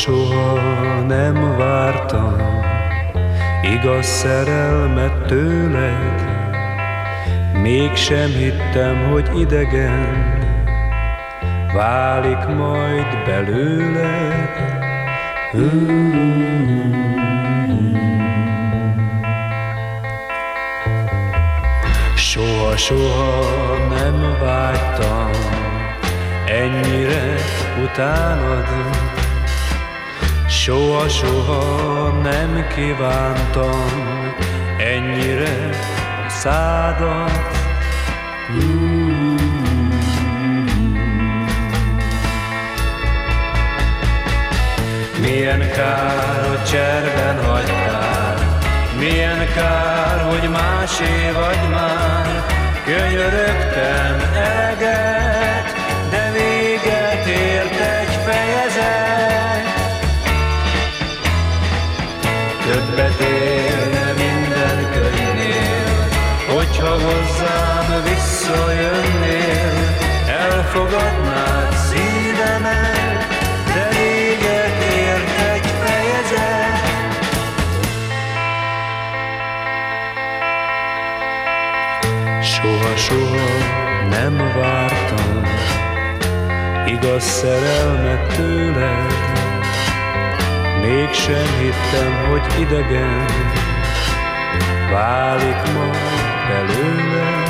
Soha nem vártam igaz szerelmet tőled, mégsem hittem, hogy idegen válik majd belőled. Soha nem vágytam ennyire utánad, soha nem kívántam ennyire szádat. Milyen kár, hogy cserben hagytál, milyen kár, hogy másé vagy már. Könyörögtem eleget, de véget ért egy fejezet. Többet érne minden könyvnél, hogyha hozzám visszajönnél. Elfogadnád szívemet, de véget ért egy fejezet. Soha nem vártam igaz szerelmet tőled, mégsem hittem, hogy idegen válik majd belőled.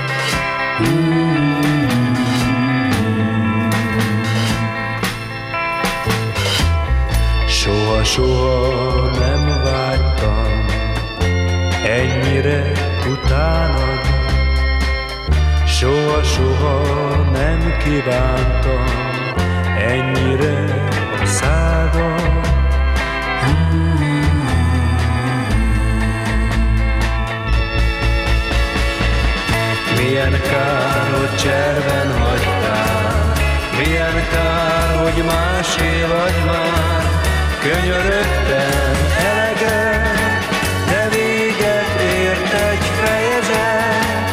Soha nem vágytam ennyire utánad, soha nem kívántam ennyire szádat. Milyen kár, hogy cserben hagytál, milyen kár, hogy másé vagy már. Könyörögtem eleget, de véget ért egy fejezet.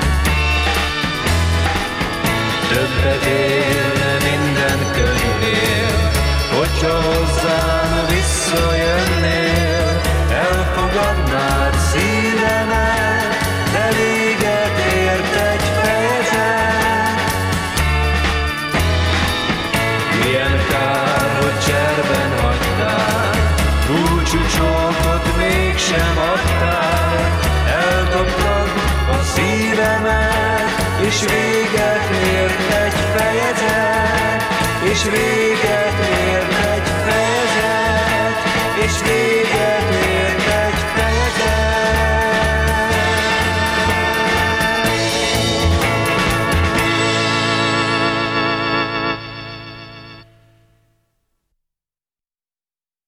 Többet érne minden könyvnél, hogyha hozzám visszajönnél. Elfogadnád szívemet, de véget ért egy fejezet. Milyen kár, hogy cserben hagytál, búcsú csókot mégsem adtál. Eldobtad a szívemet, és véget ért egy fejezet, és véget